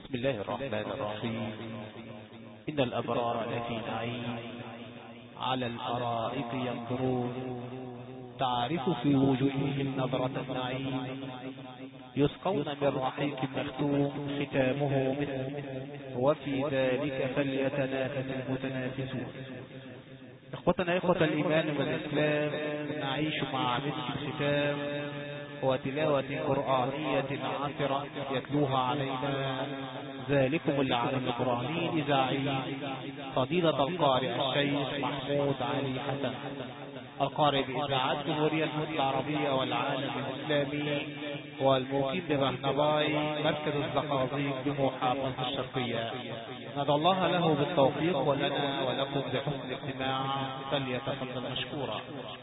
بسم الله الرحمن الرحيم. إن الأبرار لفي نعيم على الأرائك ينظرون تعرف في وجوههم نظرة النعيم يسقون من رحيق مختوم ختامه مسك وفي ذلك فليتنافس المتنافسون. إخوتنا إخوة الإيمان والإسلام، نعيش مع مسك الختام وتلاوة قرآنية عطرة يتلوها علينا ذلكم العالم القرآني الإذاعي فضيلة القارئ الشيخ محمود علي حسن، القارئ بإذاعة جمهورية مصر العربية والعالم الإسلامي، والمقيم بمهنباي مركز الزقازيق بمحافظة الشرقية. ندعو الله له بالتوفيق ولنا ولكم بحسن الاستماع، فليتفضل مشكورا.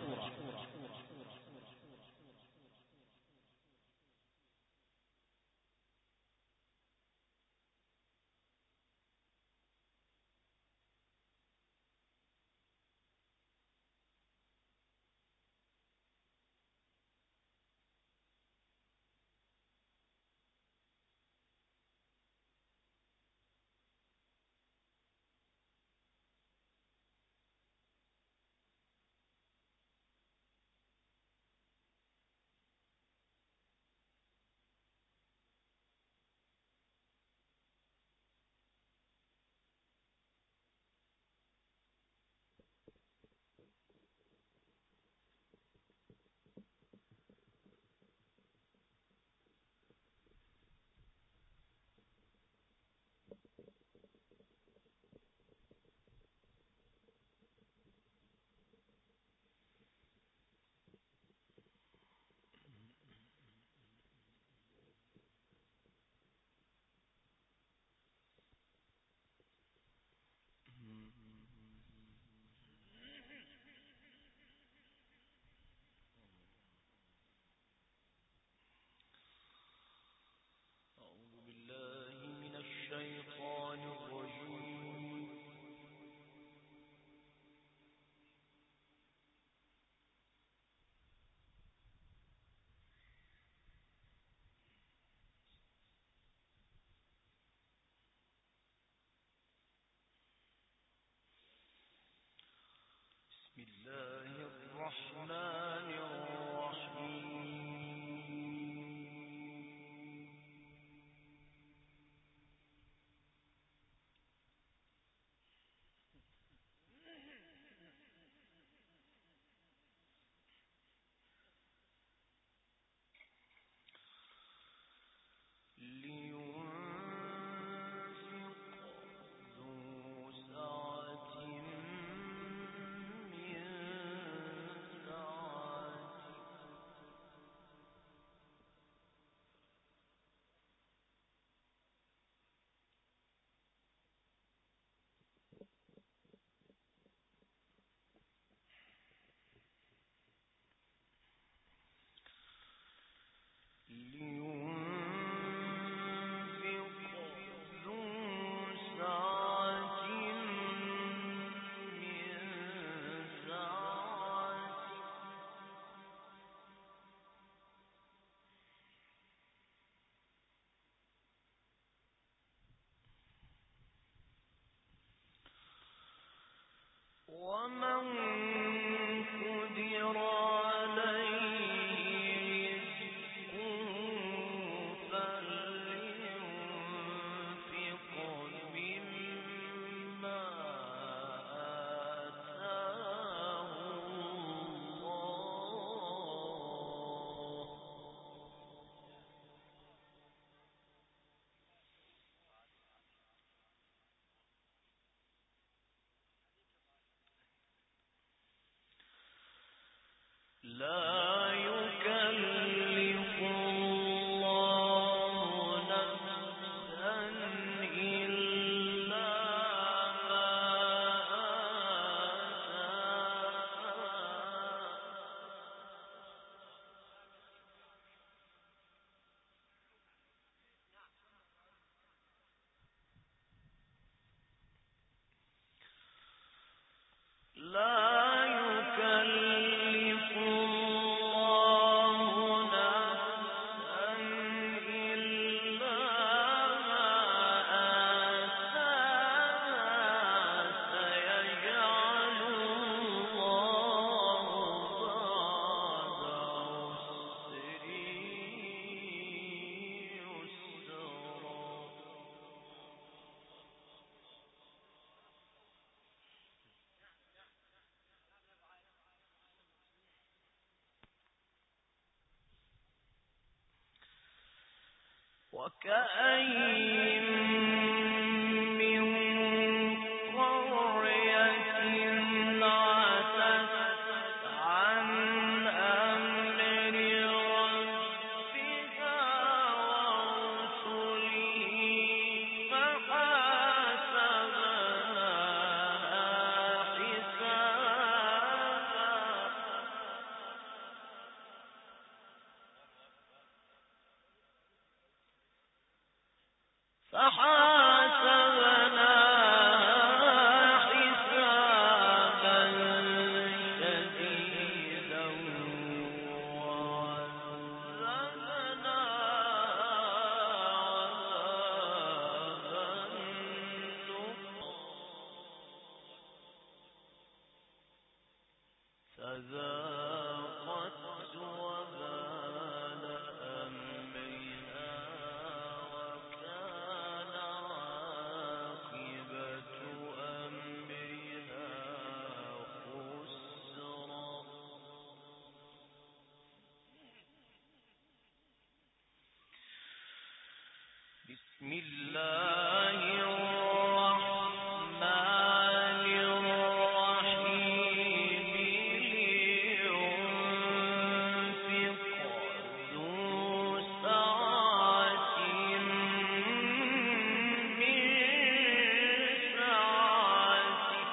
بسم الله الرحمن الرحيم. ومن قدر عليه رزقه فلينفق مما آتاه الله. لا يكلف الله نفسا إلا ما آتاها. لا يكلف وكأين من قرية عتت عن أمر ربها ورسله فحاسبها حسابا شديدا وعذبنا عذابا فذاقت وبال أمرها وكان عاقبة أمرها خسرا. بسم الله الرحمن الرحيم. لينفق ذو سعة من سعته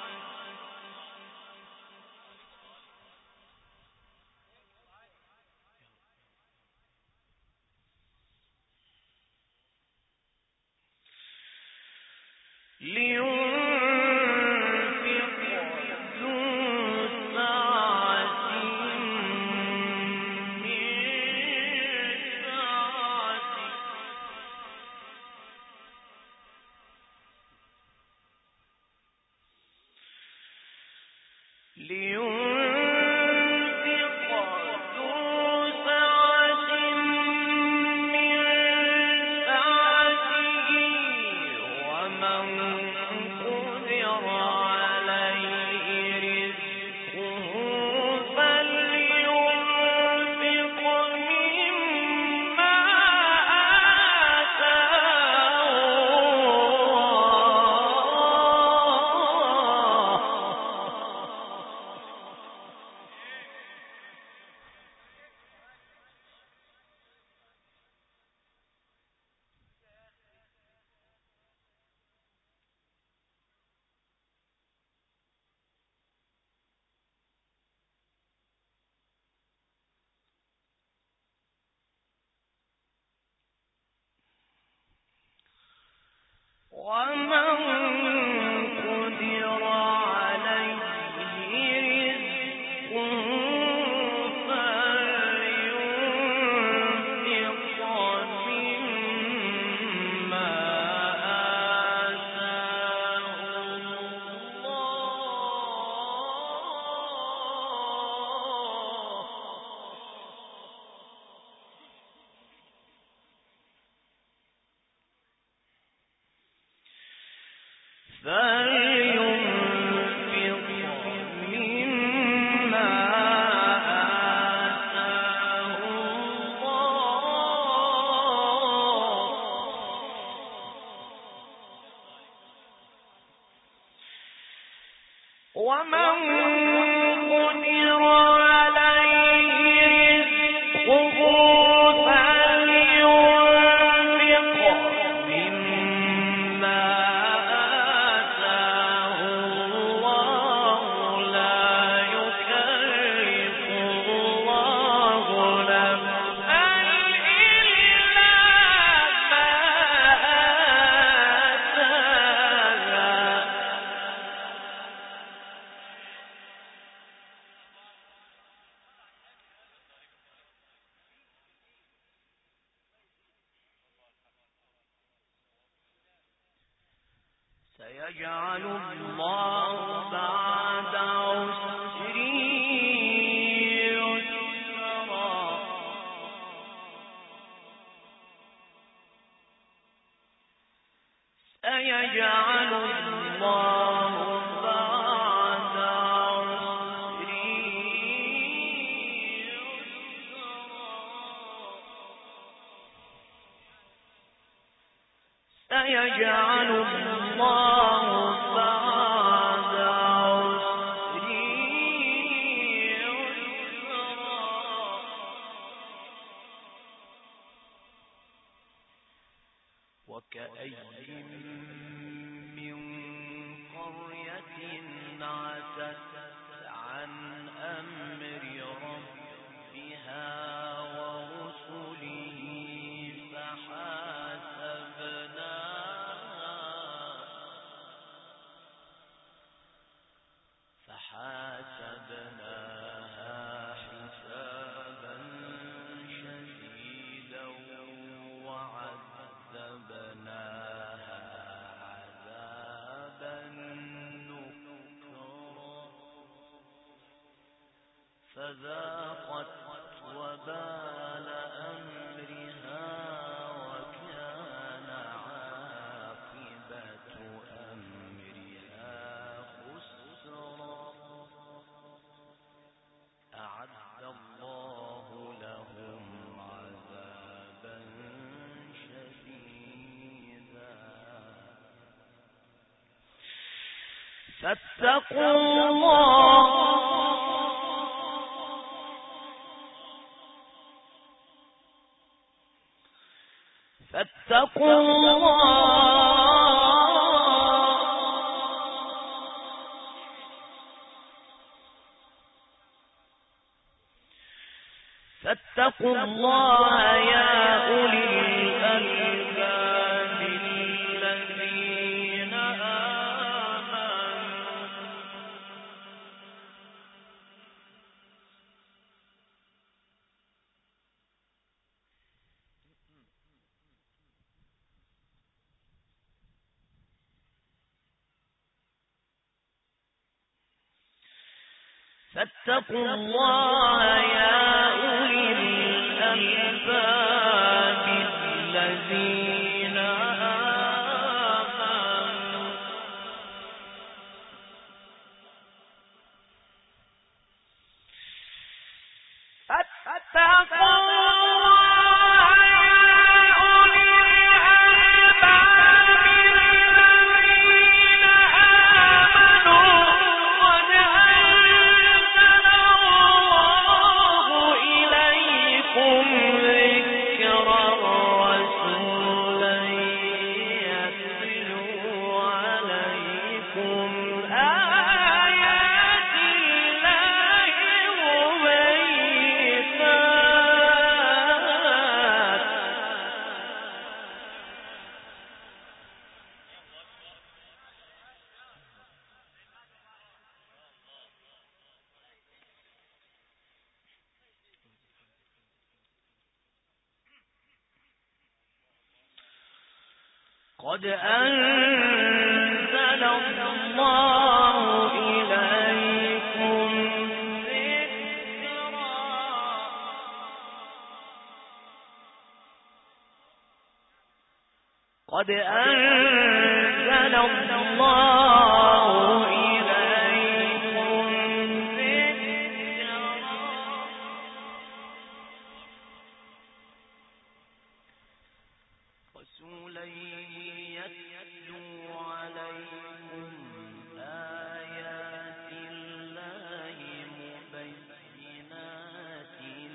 ومن قدر عليه رزقه فلينفق مما آتاه ومن قدر عليه رزقه فلينفق مما آتاه الله لا يكلف الله نفسا إلا ما آتاها. سيجعل الله بعد عسر يسرا. سيجعل الله بعد عسر يسرا. سيجعل الله بعد عسر يسرا وكأي من قرية عتت عن أمر ربها ورسله فحاسبناها حسابا شديدا وعذبناها عذابا نكرا فذاقت وبال أمرها وكان عاقبة أمرها خسرا أعد الله لهم عذابا شديدا فاتقوا الله فاتقوا الله يا أولي الألباب الذين آمنوا فاتقوا الله يا أولي الألباب الذين آمنوا فاتقوا قد أنزل الله إليكم ذكرا قد أنزل الله إليكم ذكرا رسولا يتلو عليكم آيات الله مبينات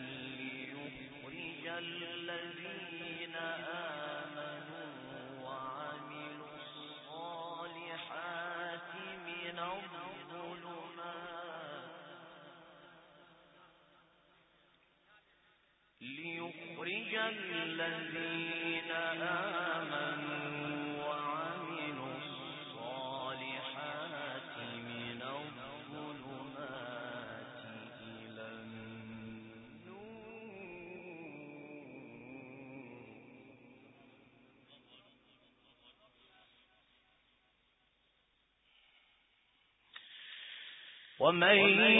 ليخرج الذين آمنوا وعملوا الصالحات من الظلمات ليخرج الذين آمنوا وعملوا الصالحات من الظلمات إلى النور ومن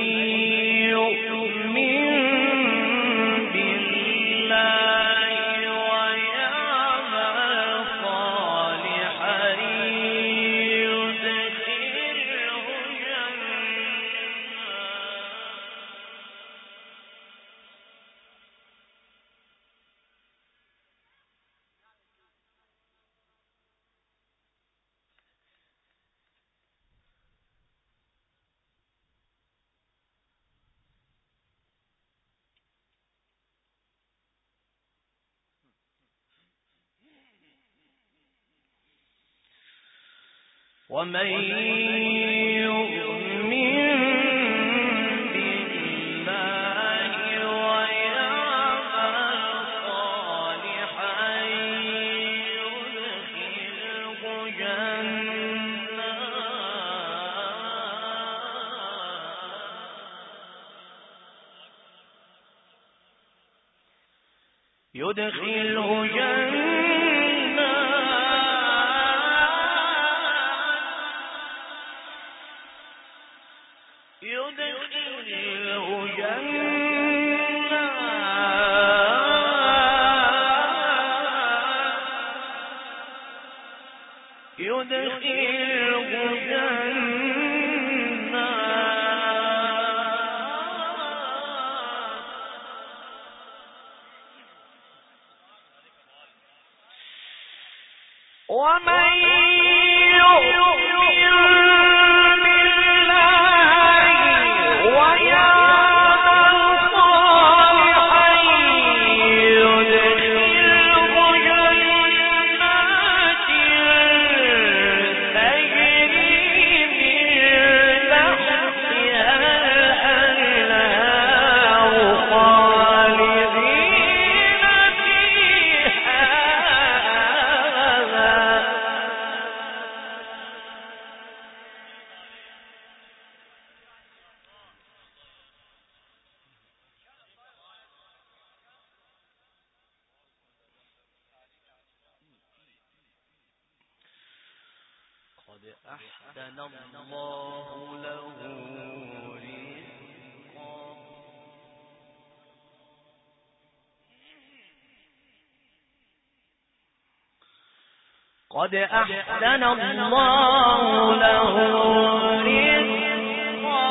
يؤمن ومن يؤمن بالله ويعمل صالحا يدخله ومن يؤمن بالله ويعمل صالحا يدخله جنات تجري من تحتها الأنهار خالدين فيها قد أحسن الله له رزقا قد أحسن الله له رزقا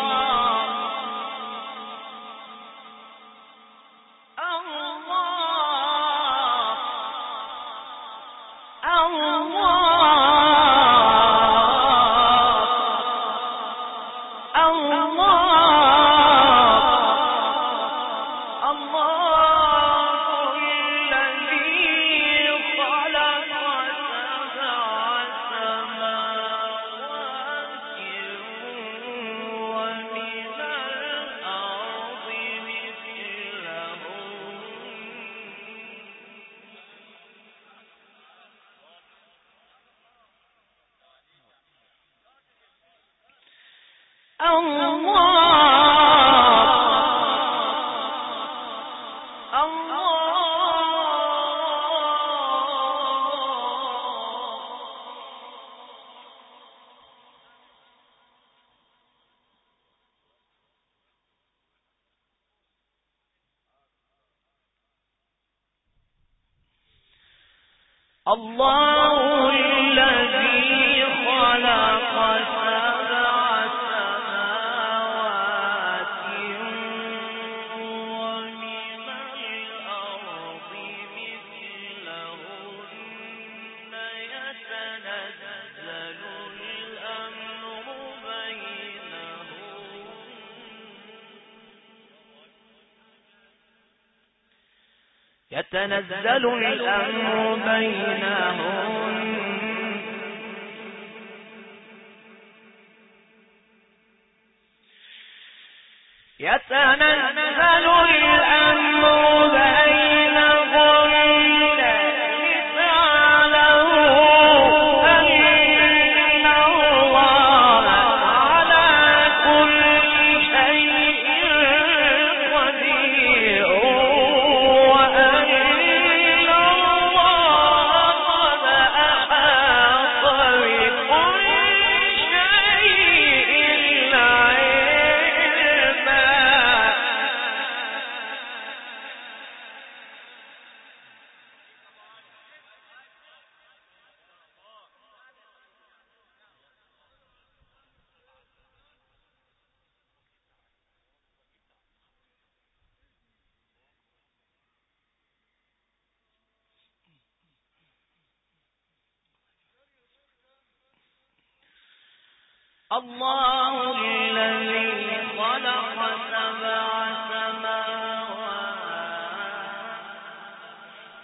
الله الذي خلق سبع سماوات ومن الأرض مثلهن يتنزل الأمر بينهم يتنزل الأمر بينهم لتعلموا أن الله على كل شيء قدير وأن الله قد أحاط بكل شيء علما. الله الذي خلق سبع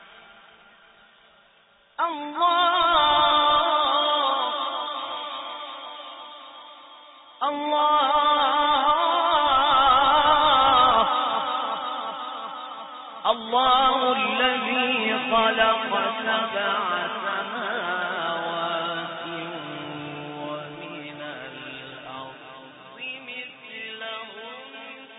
سماوات سبع سماوات ومن الأرض مثلهن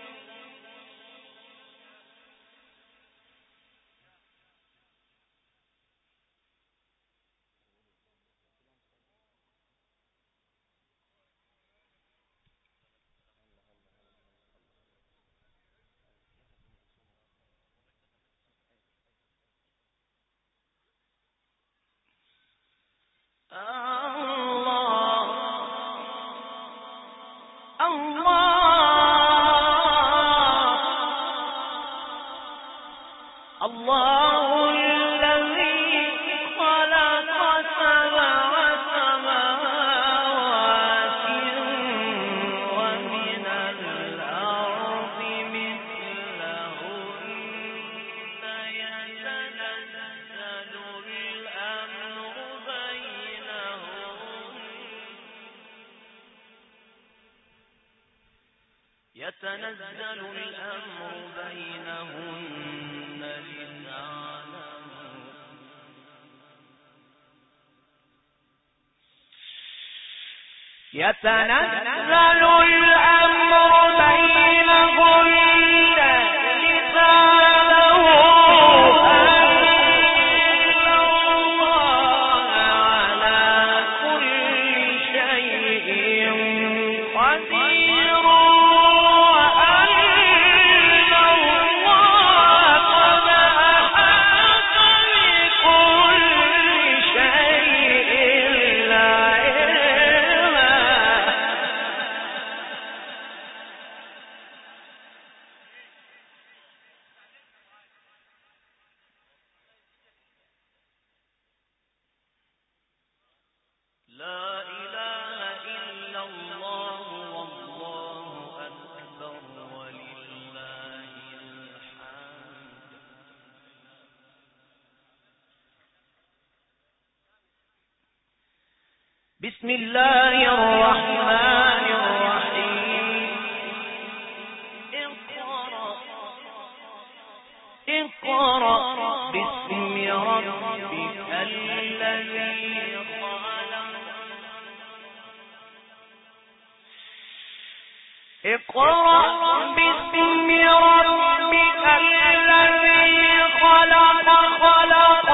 الله الذي خلق سبع سماوات ومن الأرض مثلهن يتنزل الأمر بينهن لتعلموا أن الله على كل شيء قدير وأن الله قد أحاط بكل شيء علما. لا إله إلا الله والله أكبر ولله الحمد. بسم الله الرحمن الرحيم. اقرأ باسم ربك الذي خلق. اقرأ باسم ربك الذي خلق خلق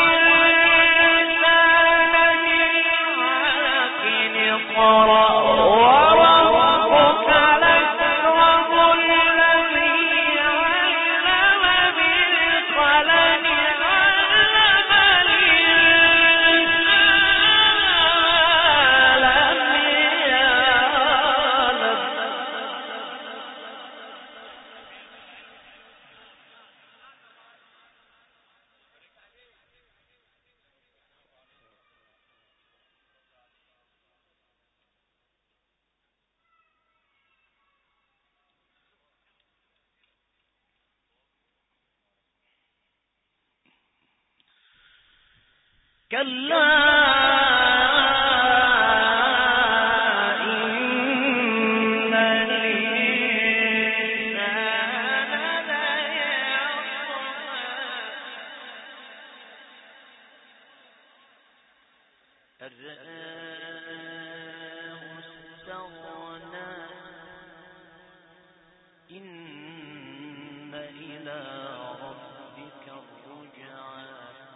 الإنسان من علق. اقرأ وربك الأكرم الذي علم بالقلم علم الإنسان لم يعلم. كلا إن الإنسان ليطغى أن رآه استغنى. إن إلى ربك الرجعى.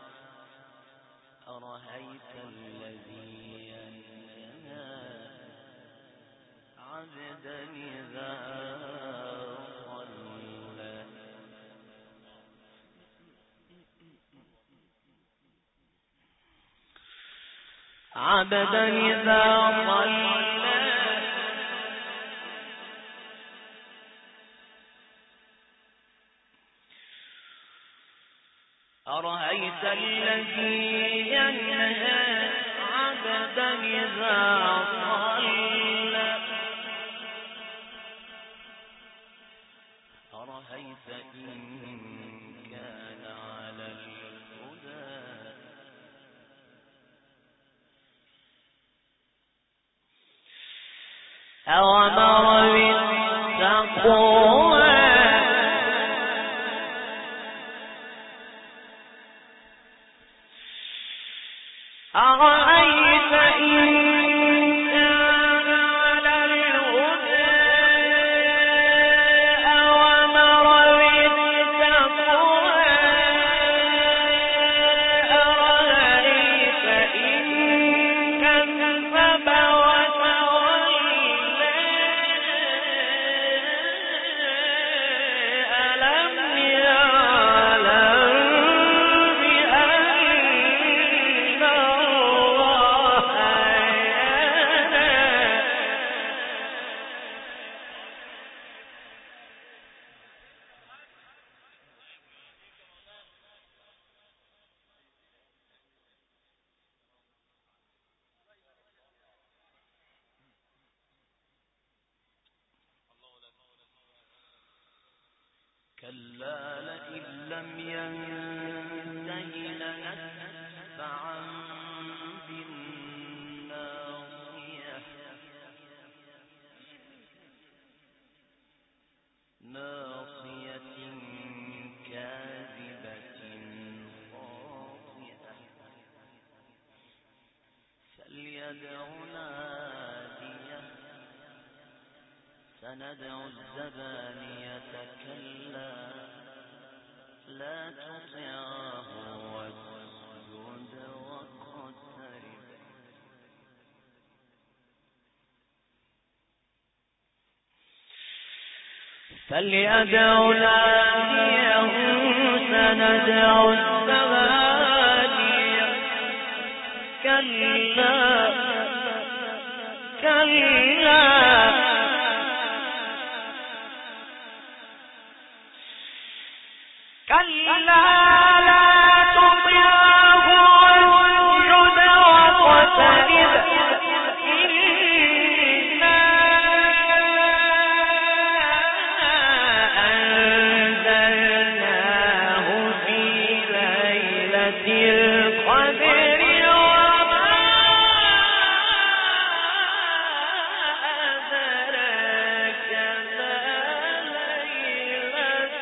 أرأيت الذي ينهى عبدا إذا صلى. عبدا إذا صلى. أرأيت الذي ينهى عبدا إذا صلى. أرأيت إن كان على الهدى. أوامر بالتقوى. أرأيت إن كان على الهدى أوامر بالتقوى أرأيت إن كذب وتولى ألم يعلم بأن الله يرى كلا لئن لم ينته لنسفعا بالناصية ناصية كاذبة خاطئة فليدع ناديه سندع الزبانية كلا لا تطعه واسجد واقترب فليدع ناديه سندع الزبانية كلا كلا كلا لا تطعه واسجد واقترب إنا أنزلناه في ليلة القدر وما أدراك ما ليلة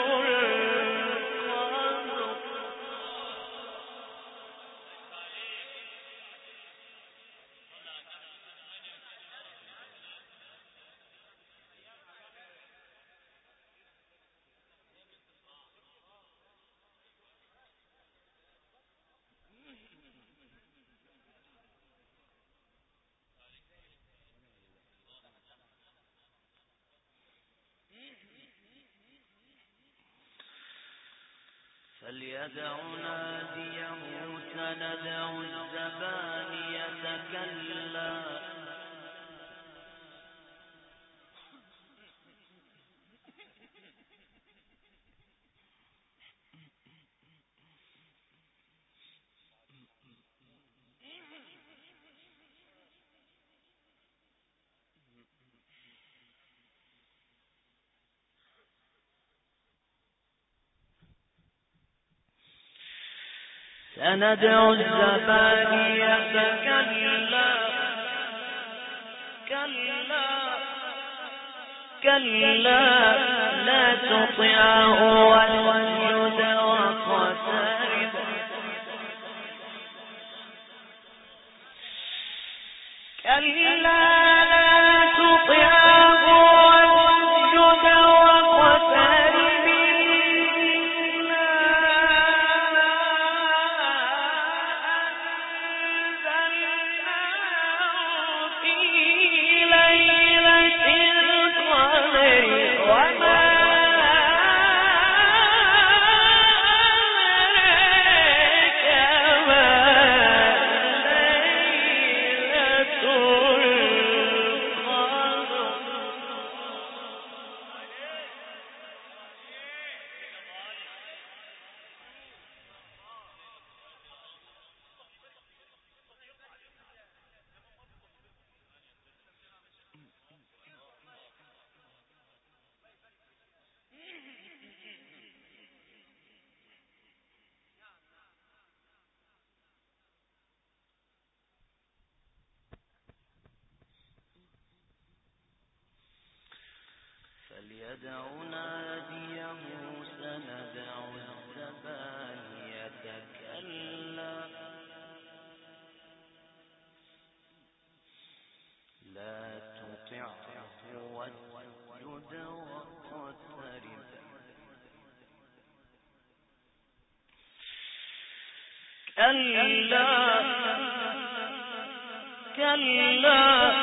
فليدع ناديه سندع الزبانية كلا سندع الزبانية كلا كلا كلا لا تطعه واسجد واقترب كلا لا تطعه واسجد واقترب في ليلة القدر وما أدراك ما ليلة فليدع ناديه سندع الزبانية كلا كلا كلا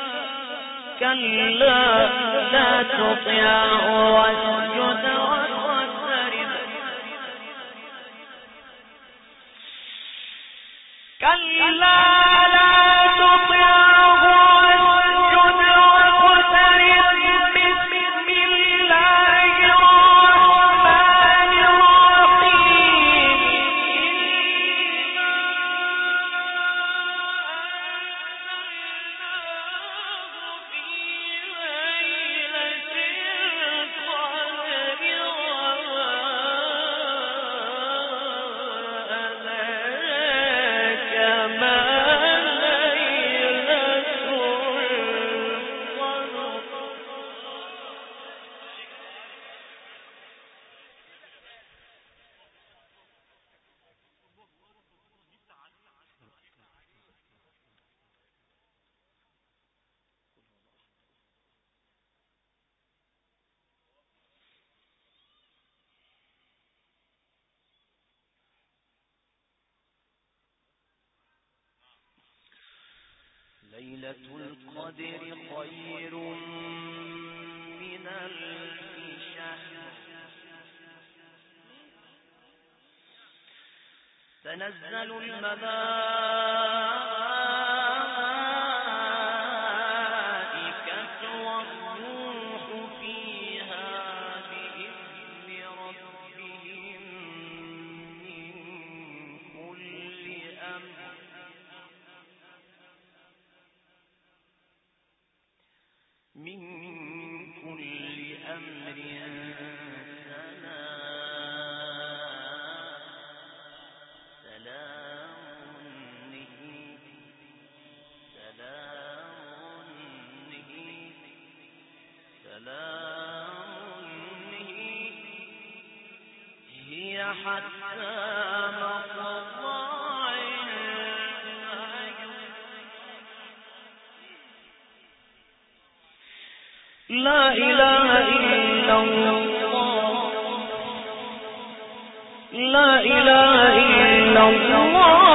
كلا لا تطعه واسجد واقترب كلا لا تطعه واسجد واقترب بسم الله الرحمن الرحيم ليلة القدر خير من ألف شهر تنزل الملائكة والروح فيها بإذن ربهم من كل أمر هي حتى مطلع الفجر لا إله إلا الله لا إله إلا الله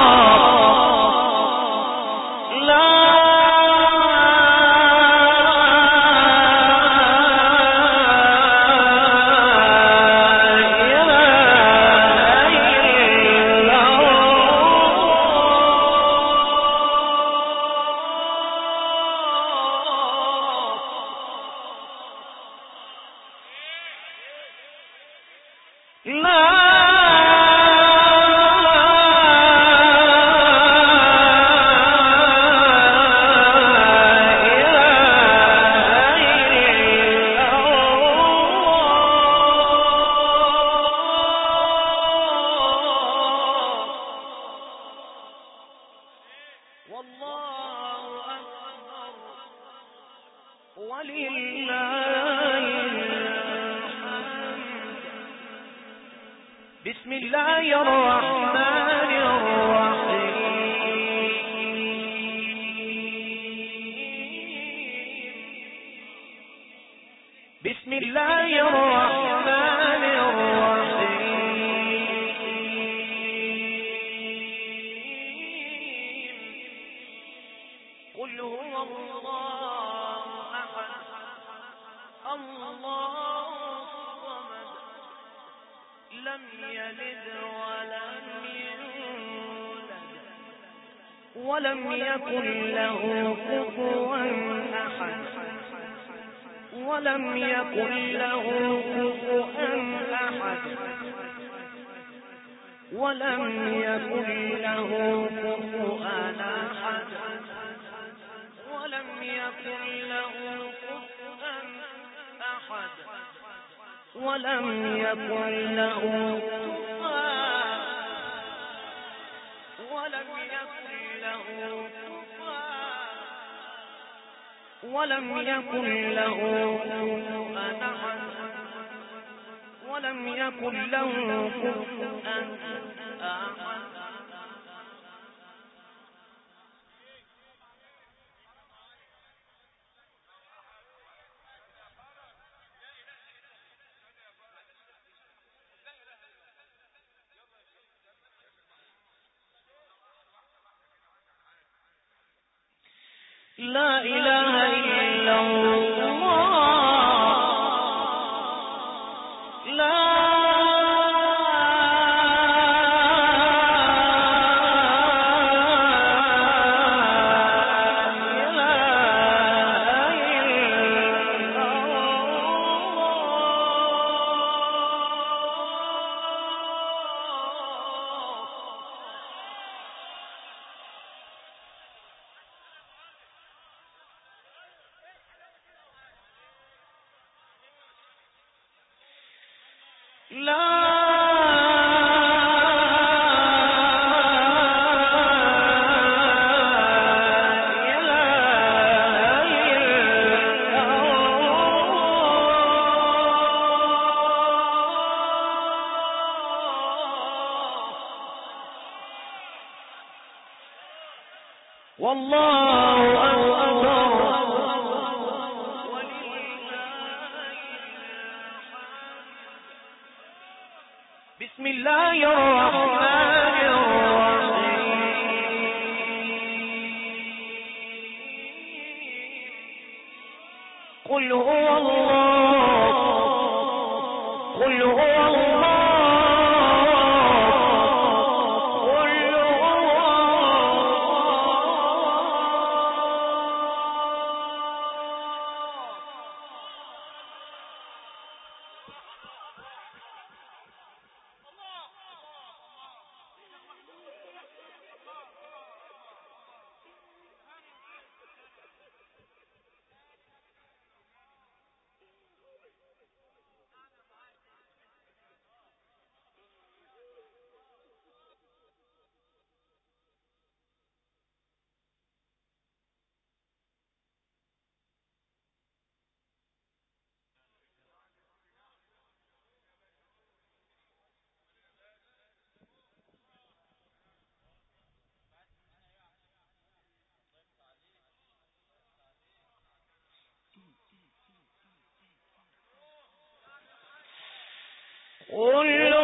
بسم الله الرحمن الرحيم بسم الله الرحمن الرحيم قل هو الله أحد الله الصمد لم يلد ولم يولد ولم يكن له كفوا أحد ولم يكن له كفوا أحد ولم يكن له كفوا أحد ولم يكن له كفوا أحد ولم يكن له ولم يكن له ولم يكن له أحد ولم يكن له كفوا أحد لا إله إلا الله لا والله أكبر بسم الله الرحمن الرحيم قل هو الله قل هو الله قل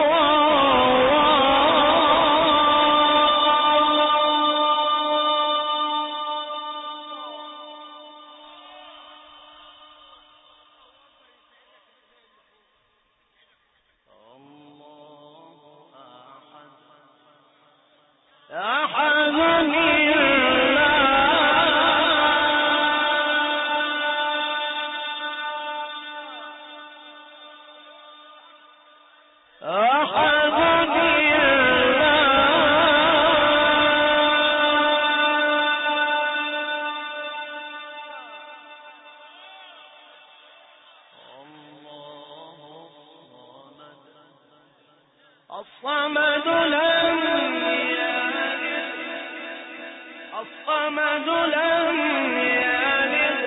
الصمد لم يلد الصمد لم يلد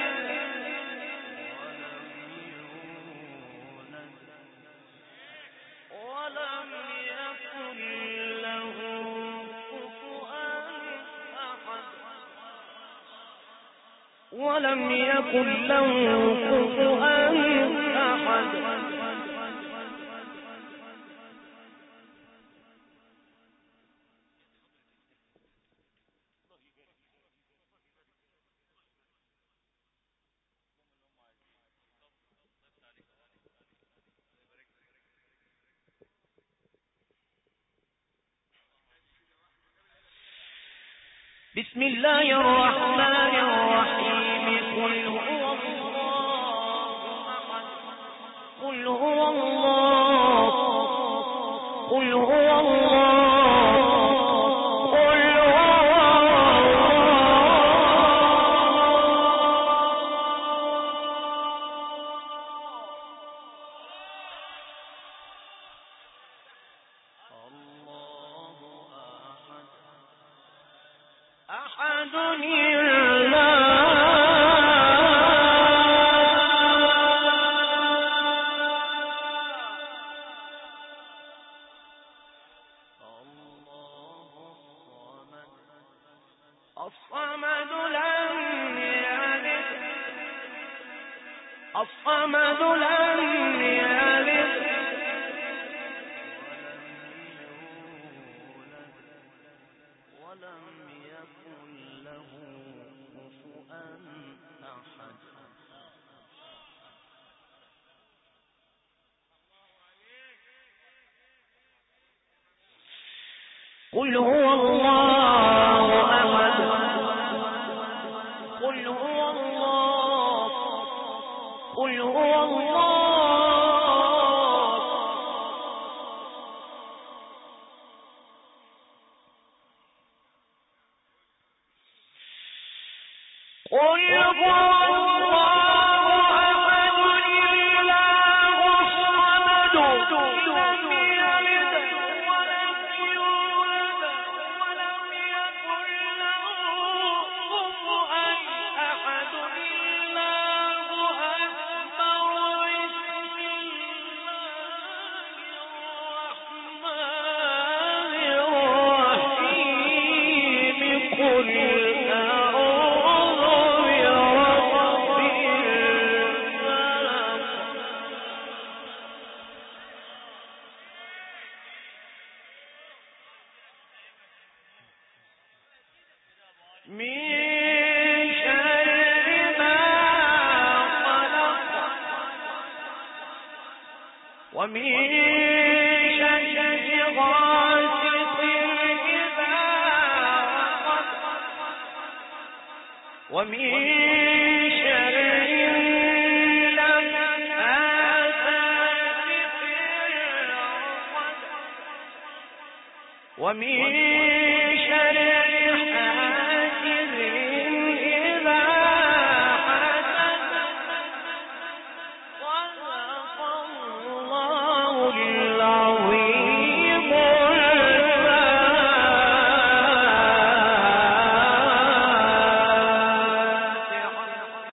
ولم يكن له كفوا أحد ولم يكن له كفوا أحد بسم الله الرحمن الرحيم قل هو الله أحد قل هو الله قل هو الله قل هو الله أحد الصمد لم يلد الصمد لم يلد ولم يكن له كفؤا أحد. قل هو الله أحد. قل هو الله. قل هو الله. قل هو ومن شر غاسق إذا وقب ومن شر النفاثات في العقد ومن شر